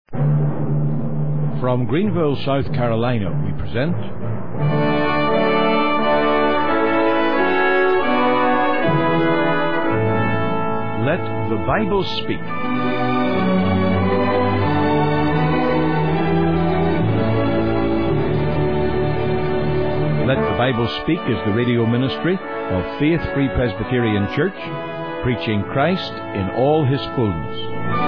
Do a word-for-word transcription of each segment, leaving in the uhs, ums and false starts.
From Greenville, South Carolina, we present Let the Bible Speak. Let the Bible Speak is the radio ministry of Faith Free Presbyterian Church, preaching Christ in all His fullness.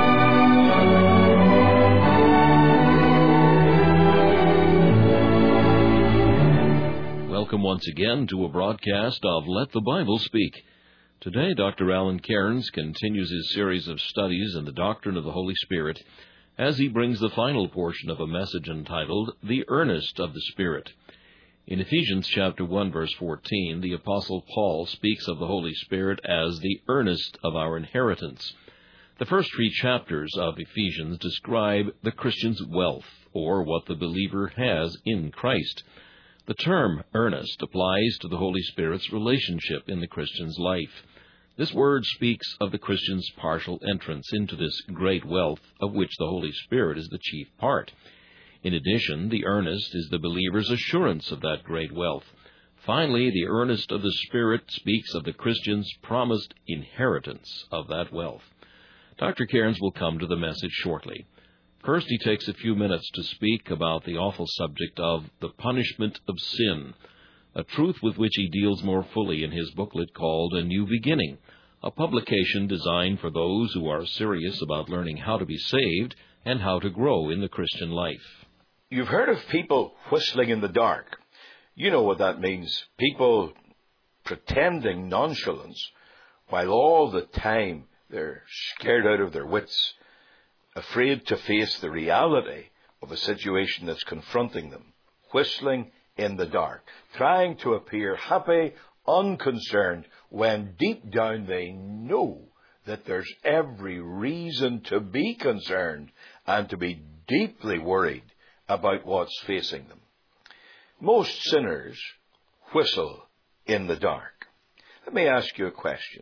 Welcome once again to a broadcast of Let the Bible Speak. Today, Doctor Alan Cairns continues his series of studies in the doctrine of the Holy Spirit as he brings the final portion of a message entitled, The Earnest of the Spirit. In Ephesians chapter one, verse fourteen, the Apostle Paul speaks of the Holy Spirit as the earnest of our inheritance. The first three chapters of Ephesians describe the Christian's wealth, or what the believer has in Christ. The term earnest applies to the Holy Spirit's relationship in the Christian's life. This word speaks of the Christian's partial entrance into this great wealth of which the Holy Spirit is the chief part. In addition, the earnest is the believer's assurance of that great wealth. Finally, the earnest of the Spirit speaks of the Christian's promised inheritance of that wealth. Doctor Cairns will come to the message shortly. First, he takes a few minutes to speak about the awful subject of the punishment of sin, a truth with which he deals more fully in his booklet called A New Beginning, a publication designed for those who are serious about learning how to be saved and how to grow in the Christian life. You've heard of people whistling in the dark. You know what that means. People pretending nonchalance while all the time they're scared out of their wits, afraid to face the reality of a situation that's confronting them. Whistling in the dark, trying to appear happy, unconcerned, when deep down they know that there's every reason to be concerned and to be deeply worried about what's facing them. Most sinners whistle in the dark. Let me ask you a question.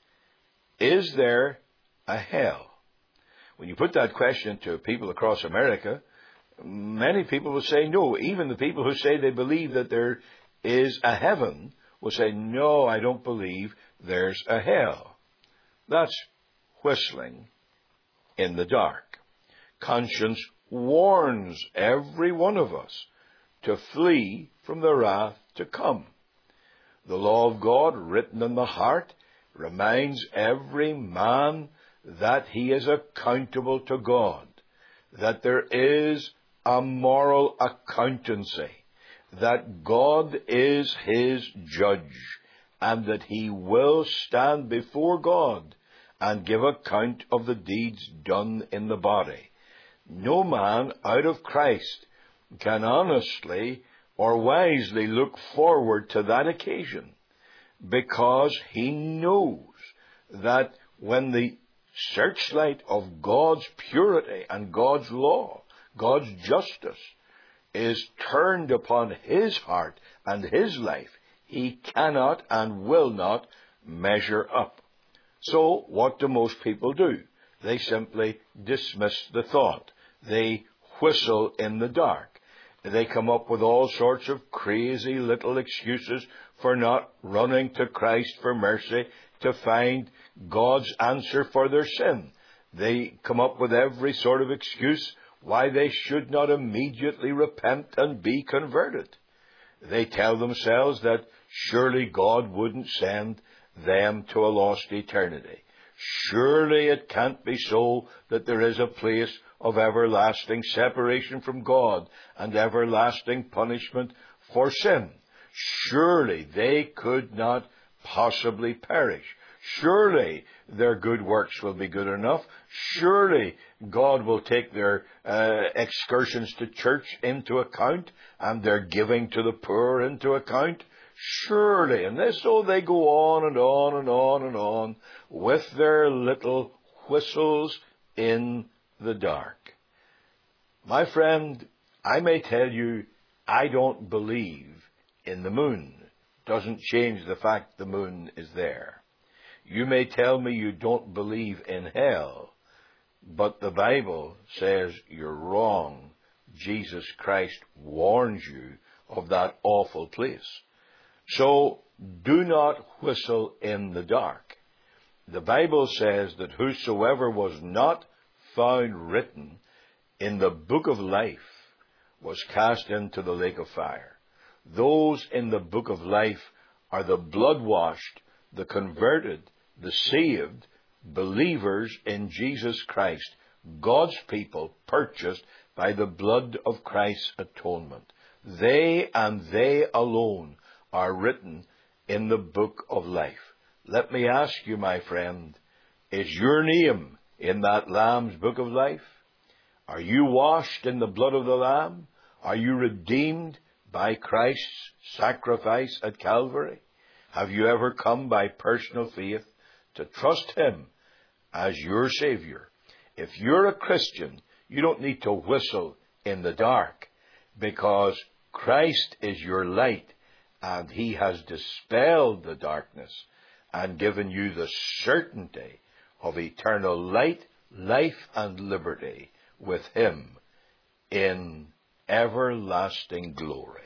Is there a hell? When you put that question to people across America, many people will say no. Even the people who say they believe that there is a heaven will say, no, I don't believe there's a hell. That's whistling in the dark. Conscience warns every one of us to flee from the wrath to come. The law of God written in the heart reminds every man that he is accountable to God, that there is a moral accountancy, that God is his judge, and that he will stand before God and give account of the deeds done in the body. No man out of Christ can honestly or wisely look forward to that occasion, because he knows that when the searchlight of God's purity and God's law, God's justice, is turned upon his heart and his life, he cannot and will not measure up. So what do most people do? They simply dismiss the thought. They whistle in the dark. They come up with all sorts of crazy little excuses for not running to Christ for mercy to find God's answer for their sin. They come up with every sort of excuse why they should not immediately repent and be converted. They tell themselves that surely God wouldn't send them to a lost eternity. Surely it can't be so that there is a place of everlasting separation from God and everlasting punishment for sin. Surely they could not possibly perish. Surely their good works will be good enough. Surely God will take their uh, excursions to church into account and their giving to the poor into account. Surely, and this, so they go on and on and on and on with their little whistles in the dark. My friend, I may tell you I don't believe in the moon. Doesn't change the fact the moon is there. You may tell me you don't believe in hell. But the Bible says you're wrong. Jesus Christ warns you of that awful place. So do not whistle in the dark. The Bible says that whosoever was not found written in the book of life was cast into the lake of fire. Those in the book of life are the blood-washed, the converted, the saved, believers in Jesus Christ, God's people purchased by the blood of Christ's atonement. They and they alone are written in the book of life. Let me ask you, my friend, is your name in that Lamb's book of life? Are you washed in the blood of the Lamb? Are you redeemed by Christ's sacrifice at Calvary? Have you ever come by personal faith to trust Him as your Savior? If you're a Christian, you don't need to whistle in the dark, because Christ is your light, and He has dispelled the darkness and given you the certainty of eternal light, life, and liberty with Him in everlasting glory.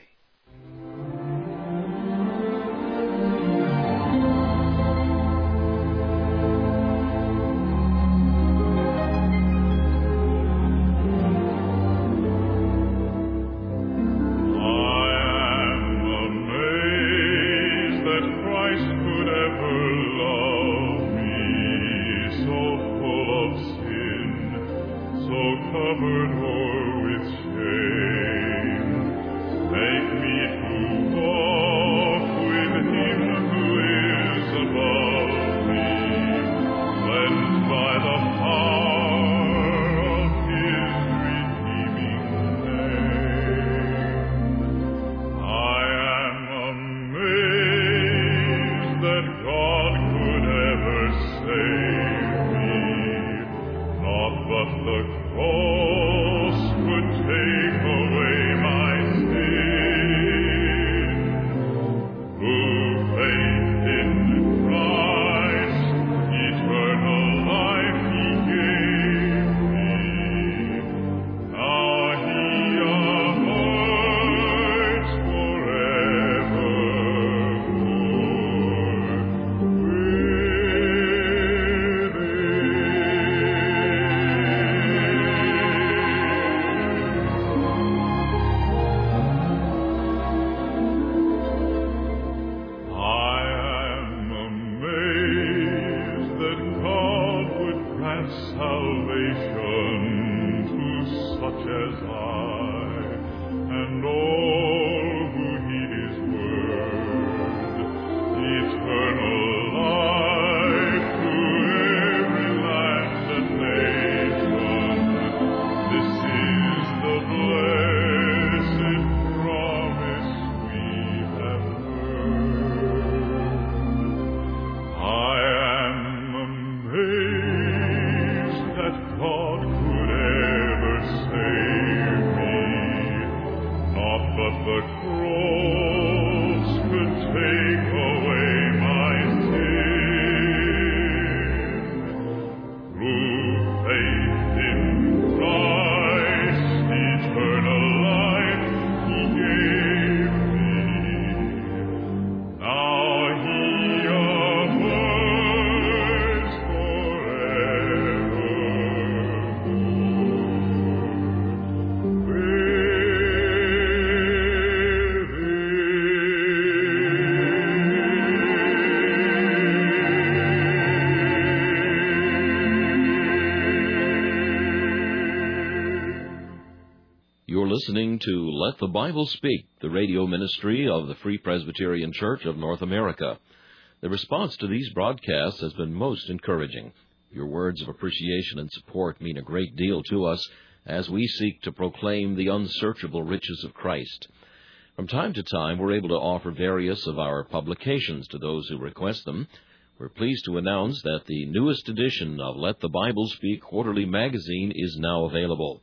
Listening to Let the Bible Speak, the radio ministry of the Free Presbyterian Church of North America. The response to these broadcasts has been most encouraging. Your words of appreciation and support mean a great deal to us as we seek to proclaim the unsearchable riches of Christ. From time to time, we're able to offer various of our publications to those who request them. We're pleased to announce that the newest edition of Let the Bible Speak Quarterly Magazine is now available.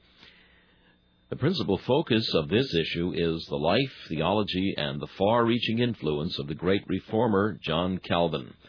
The principal focus of this issue is the life, theology, and the far-reaching influence of the great reformer John Calvin.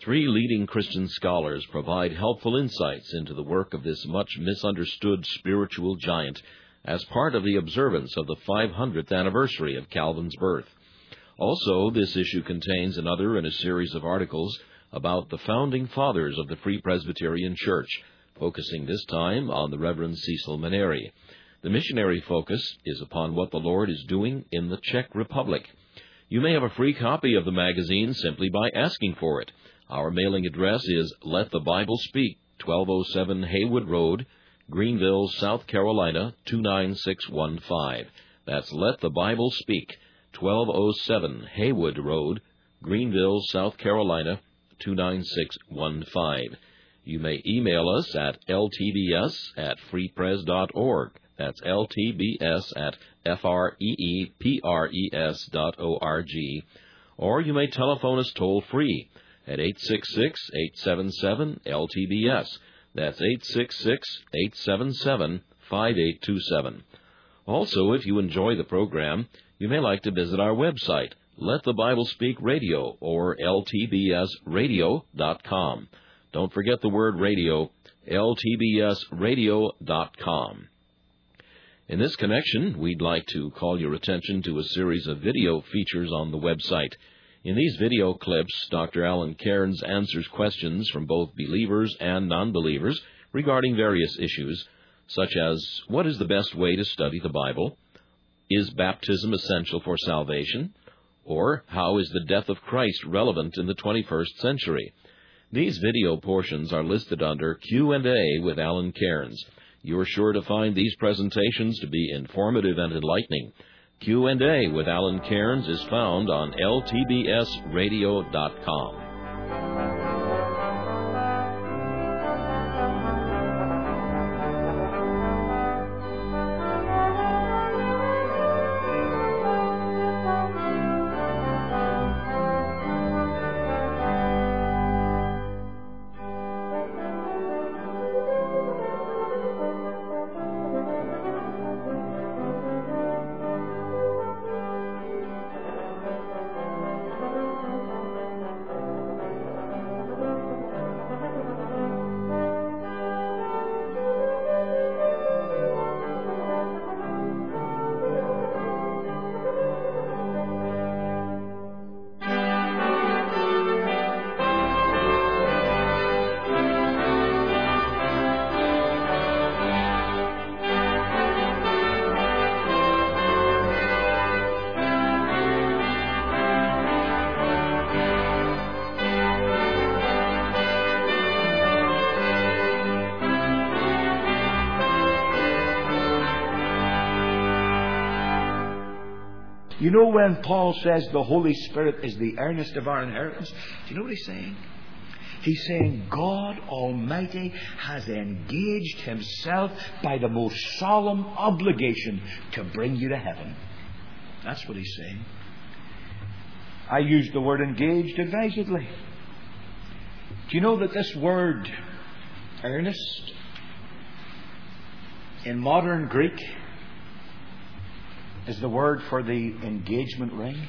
Three leading Christian scholars provide helpful insights into the work of this much misunderstood spiritual giant as part of the observance of the five hundredth anniversary of Calvin's birth. Also, this issue contains another in a series of articles about the founding fathers of the Free Presbyterian Church, focusing this time on the Reverend Cecil Maneri. The missionary focus is upon what the Lord is doing in the Czech Republic. You may have a free copy of the magazine simply by asking for it. Our mailing address is Let the Bible Speak, twelve oh seven Haywood Road, Greenville, South Carolina, two nine six one five. That's Let the Bible Speak, twelve oh seven Haywood Road, Greenville, South Carolina, two nine six one five. You may email us at l t b s at free pres dot org. That's l t b s at f r e e p r e s dot o r g. Or you may telephone us toll-free at eight six six, eight seven seven, L T B S. That's eight six six, eight seven seven, five eight two seven. Also, if you enjoy the program, you may like to visit our website, Let the Bible Speak Radio, or l t b s radio dot com. Don't forget the word radio, l t b s radio dot com. In this connection, we'd like to call your attention to a series of video features on the website. In these video clips, Doctor Alan Cairns answers questions from both believers and non-believers regarding various issues, such as, what is the best way to study the Bible? Is baptism essential for salvation? Or, how is the death of Christ relevant in the twenty-first century? These video portions are listed under Q and A with Alan Cairns. You are sure to find these presentations to be informative and enlightening. Q and A with Alan Cairns is found on l t b s radio dot com. You know, when Paul says the Holy Spirit is the earnest of our inheritance, do you know what he's saying? He's saying God Almighty has engaged Himself by the most solemn obligation to bring you to heaven. That's what he's saying. I use the word engaged advisedly. Do you know that this word, earnest, in modern Greek, is the word for the engagement ring?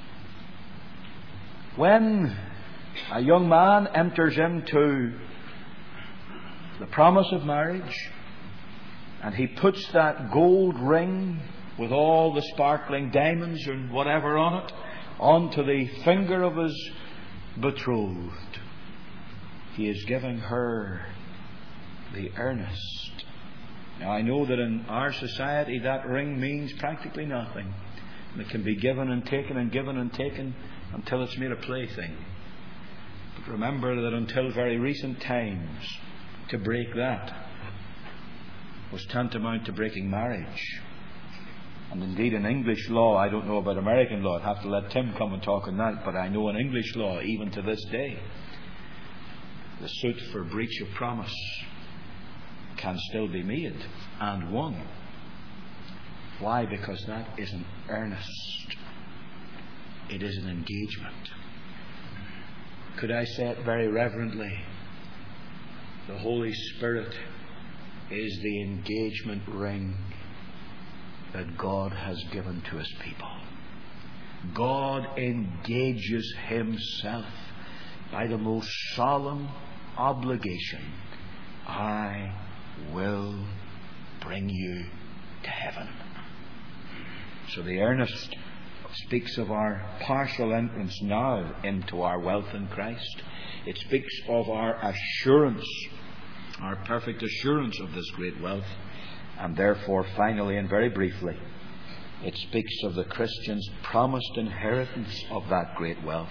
When a young man enters into the promise of marriage and he puts that gold ring with all the sparkling diamonds and whatever on it onto the finger of his betrothed, he is giving her the earnest. Now, I know that in our society that ring means practically nothing. It can be given and taken and given and taken until it's made a plaything. But remember that until very recent times, to break that was tantamount to breaking marriage. And indeed in English law, I don't know about American law, I'd have to let Tim come and talk on that, but I know in English law, even to this day, the suit for breach of promise can still be made and won. Why? Because that is an earnest. It is an engagement. Could I say it very reverently? The Holy Spirit is the engagement ring that God has given to His people. God engages Himself by the most solemn obligation, I will bring you to heaven. So the earnest speaks of our partial entrance now into our wealth in Christ. It speaks of our assurance, our perfect assurance of this great wealth. And therefore, finally and very briefly, it speaks of the Christian's promised inheritance of that great wealth.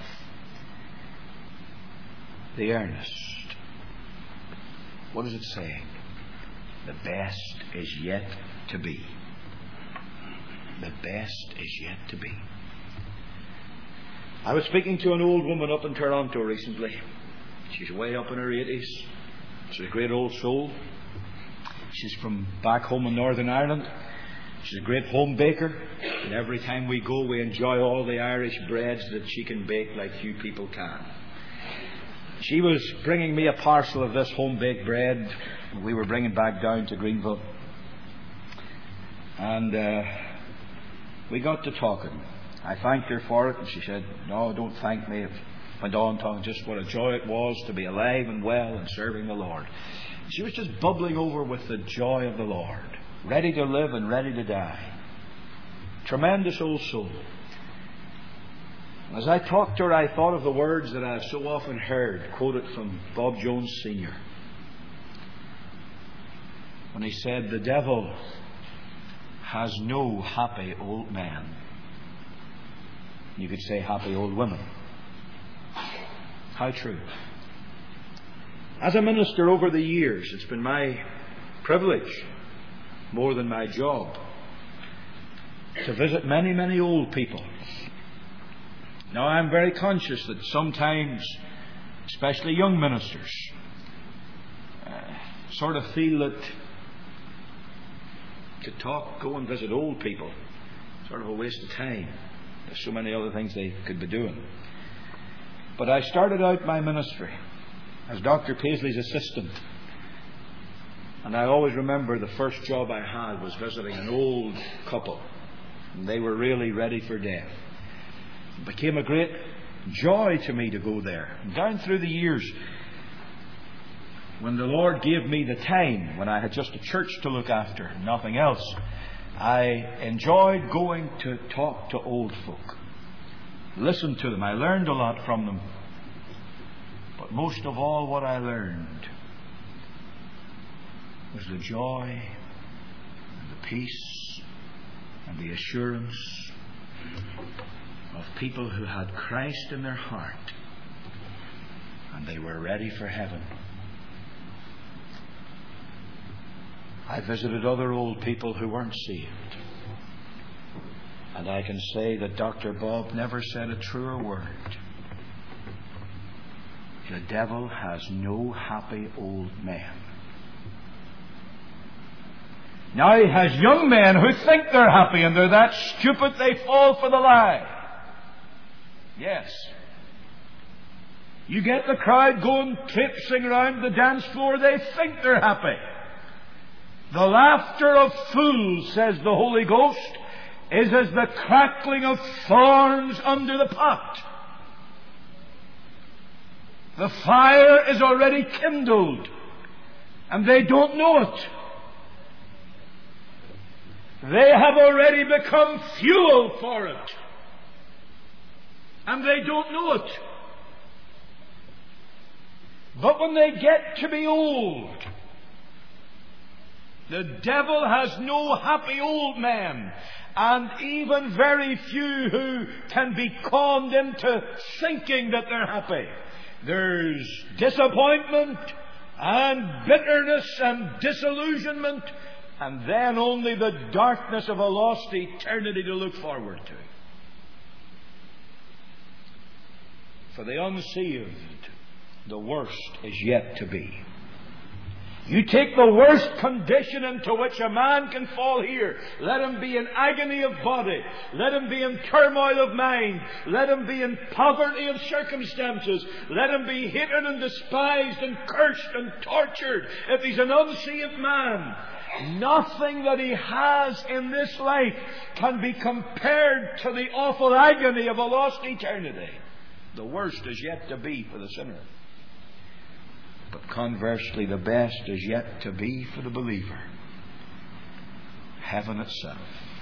The earnest. What is it saying? The best is yet to be. The best is yet to be. I was speaking to an old woman up in Toronto recently. She's way up in her eighties. She's a great old soul. She's from back home in Northern Ireland. She's a great home baker. And every time we go, we enjoy all the Irish breads that she can bake like few people can. She was bringing me a parcel of this home-baked bread we were bringing back down to Greenville. And uh, we got to talking. I thanked her for it, and she said, "No, don't thank me." It went on talking just what a joy it was to be alive and well and serving the Lord. She was just bubbling over with the joy of the Lord, ready to live and ready to die. Tremendous old soul. As I talked to her, I thought of the words that I've so often heard quoted from Bob Jones Senior when he said, "The devil has no happy old men." You could say happy old women. How true. As a minister over the years, it's been my privilege, more than my job, to visit many, many old people. Now, I'm very conscious that sometimes, especially young ministers, uh, sort of feel that to talk, go and visit old people, sort of a waste of time. There's so many other things they could be doing. But I started out my ministry as Doctor Paisley's assistant. And I always remember the first job I had was visiting an old couple. And they were really ready for death. It became a great joy to me to go there. And down through the years, when the Lord gave me the time, when I had just a church to look after, nothing else, I enjoyed going to talk to old folk. Listen to them. I learned a lot from them. But most of all, what I learned was the joy and the peace and the assurance of people who had Christ in their heart and they were ready for heaven. I visited other old people who weren't saved. And I can say that Doctor Bob never said a truer word. The devil has no happy old men. Now he has young men who think they're happy and they're that stupid they fall for the lie. Yes. You get the crowd going traipsing around the dance floor, they think they're happy. The laughter of fools, says the Holy Ghost, is as the crackling of thorns under the pot. The fire is already kindled, and they don't know it. They have already become fuel for it, and they don't know it. But when they get to be old, the devil has no happy old men, and even very few who can be conned into thinking that they're happy. There's disappointment and bitterness and disillusionment, and then only the darkness of a lost eternity to look forward to. For the unsaved, the worst is yet to be. You take the worst condition into which a man can fall here. Let him be in agony of body. Let him be in turmoil of mind. Let him be in poverty of circumstances. Let him be hated and despised and cursed and tortured. If he's an unsaved man, nothing that he has in this life can be compared to the awful agony of a lost eternity. The worst is yet to be for the sinner. But conversely, the best is yet to be for the believer. Heaven itself.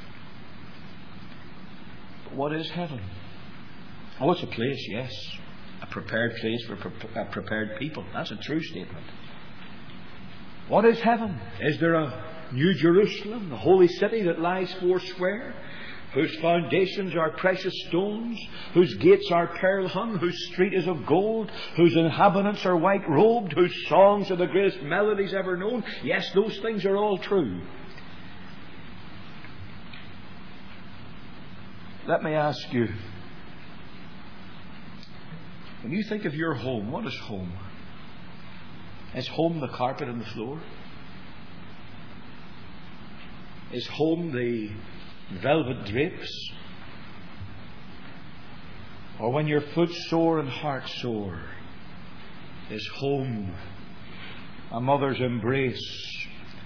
But what is heaven? Oh, it's a place, yes. A prepared place for pre- a prepared people. That's a true statement. What is heaven? Is there a New Jerusalem, the holy city that lies foursquare, whose foundations are precious stones, whose gates are pearl hung, whose street is of gold, whose inhabitants are white robed, whose songs are the greatest melodies ever known? Yes, those things are all true. Let me ask you, when you think of your home, what is home? Is home the carpet on the floor? Is home the velvet drapes? Or when your foot's sore and heart sore, is home a mother's embrace,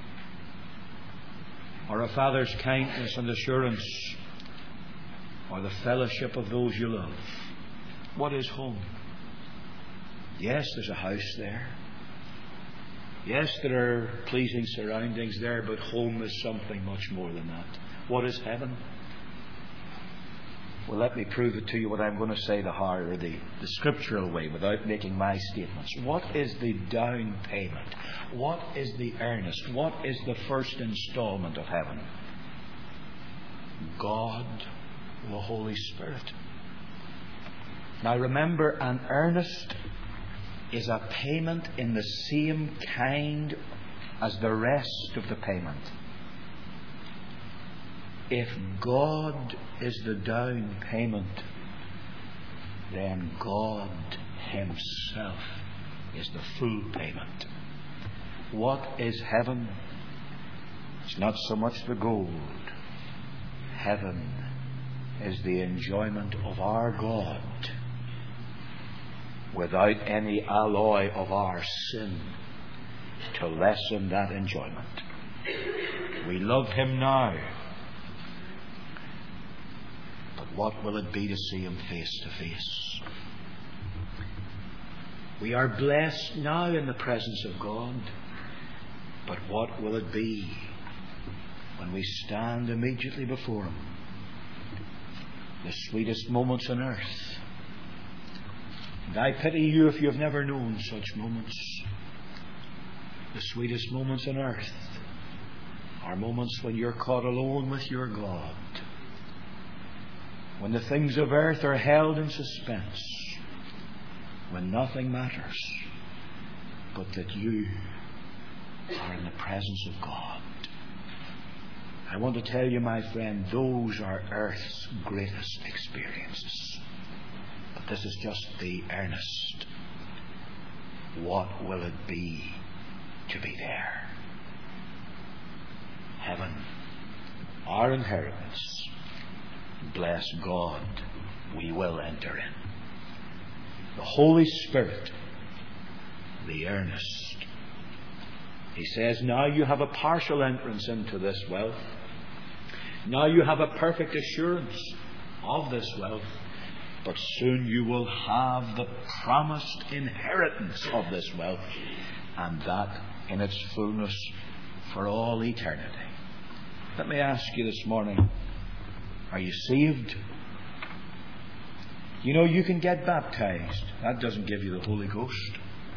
or a father's kindness and assurance, or the fellowship of those you love? What is home? Yes, there's a house there. Yes, there are pleasing surroundings there, but home is something much more than that. What is heaven? Well, let me prove it to you what I'm going to say the hard or the, the scriptural way without making my statements. What is the down payment? What is the earnest? What is the first installment of heaven? God, the Holy Spirit. Now remember, an earnest is a payment in the same kind as the rest of the payment. If God is the down payment, then God Himself is the full payment. What is heaven? It's not so much the gold. Heaven is the enjoyment of our God without any alloy of our sin to lessen that enjoyment. We love Him now, but what will it be to see Him face to face? We are blessed now in the presence of God, but what will it be when we stand immediately before Him? The sweetest moments on earth. And I pity you if you've never known such moments. The sweetest moments on earth are moments when you're caught alone with your God. When the things of earth are held in suspense. When nothing matters but that you are in the presence of God. I want to tell you, my friend, those are earth's greatest experiences. But this is just the earnest. What will it be to be there? Heaven, our inheritance. Bless God, we will enter in. The Holy Spirit, the earnest. He says, now you have a partial entrance into this wealth. Now you have a perfect assurance of this wealth. But soon you will have the promised inheritance of this wealth, and that in its fullness for all eternity. Let me ask you this morning, are you saved? You know, you can get baptized. That doesn't give you the Holy Ghost.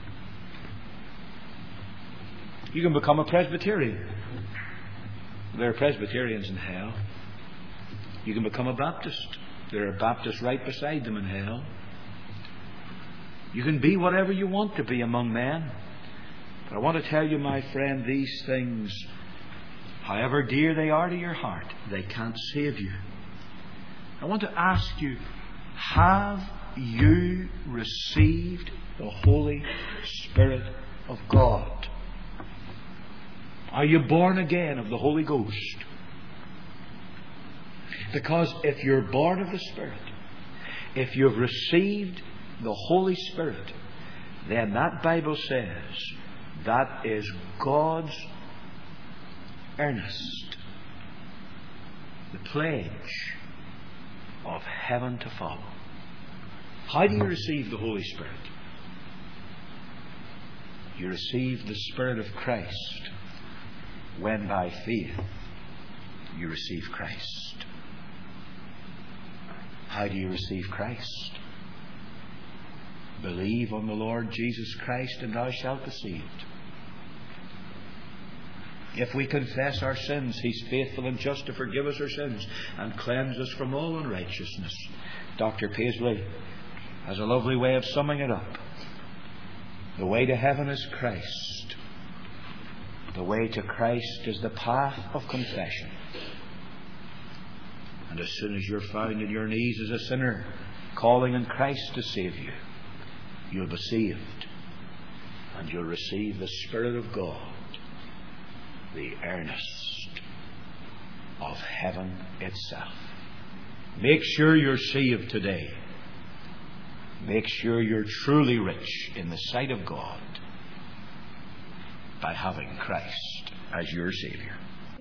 You can become a Presbyterian. There are Presbyterians in hell. You can become a Baptist. There are Baptists right beside them in hell. You can be whatever you want to be among men. But I want to tell you, my friend, these things, however dear they are to your heart, they can't save you. I want to ask you, have you received the Holy Spirit of God? Are you born again of the Holy Ghost? Because if you're born of the Spirit, if you've received the Holy Spirit, then that Bible says that is God's earnest, the pledge of heaven to follow. How do you receive the Holy Spirit? You receive the Spirit of Christ when by faith you receive Christ. How do you receive Christ? Believe on the Lord Jesus Christ and thou shalt be saved. If we confess our sins, He's faithful and just to forgive us our sins and cleanse us from all unrighteousness. Doctor Paisley has a lovely way of summing it up. The way to heaven is Christ. The way to Christ is the path of confession. And as soon as you're found in your knees as a sinner, calling on Christ to save you, you'll be saved. And you'll receive the Spirit of God, the earnest of heaven itself. Make sure you're saved today. Make sure you're truly rich in the sight of God by having Christ as your Savior.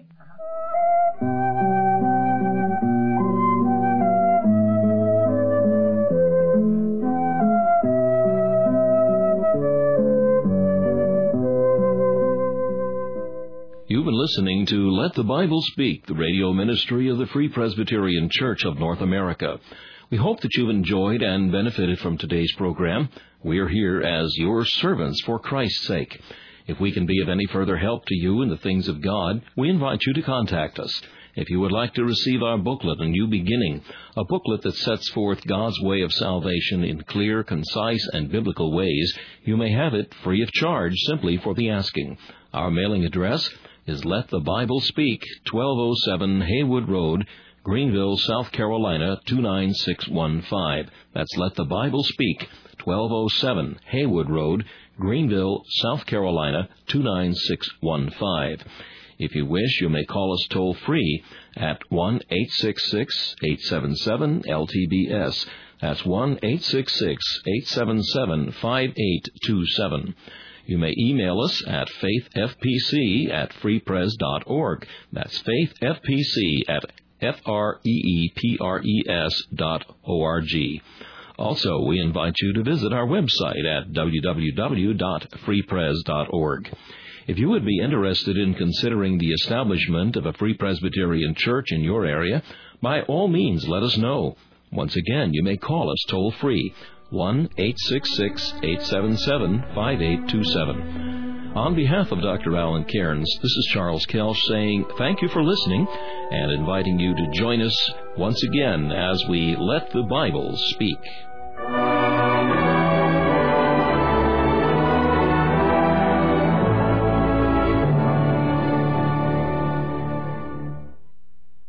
You've been listening to Let the Bible Speak, the radio ministry of the Free Presbyterian Church of North America. We hope that you've enjoyed and benefited from today's program. We are here as your servants for Christ's sake. If we can be of any further help to you in the things of God, we invite you to contact us. If you would like to receive our booklet, A New Beginning, a booklet that sets forth God's way of salvation in clear, concise, and biblical ways, you may have it free of charge simply for the asking. Our mailing address is Let the Bible Speak, twelve oh seven Haywood Road, Greenville, South Carolina, two nine six one five. That's Let the Bible Speak, twelve oh seven Haywood Road, Greenville, South Carolina, two nine six one five. If you wish, you may call us toll-free at one eight six six, eight seven seven, L T B S. That's one eight six six, eight seven seven, five eight two seven. You may email us at faithfpc at freepres dot org. That's faithfpc at F R E E P R E S dot O R G. Also, we invite you to visit our website at w w w dot free pres dot org. If you would be interested in considering the establishment of a Free Presbyterian Church in your area, by all means let us know. Once again, you may call us toll-free, one eight six six, eight seven seven, five eight two seven. On behalf of Doctor Alan Cairns, this is Charles Kelch saying thank you for listening and inviting you to join us once again as we let the Bible speak.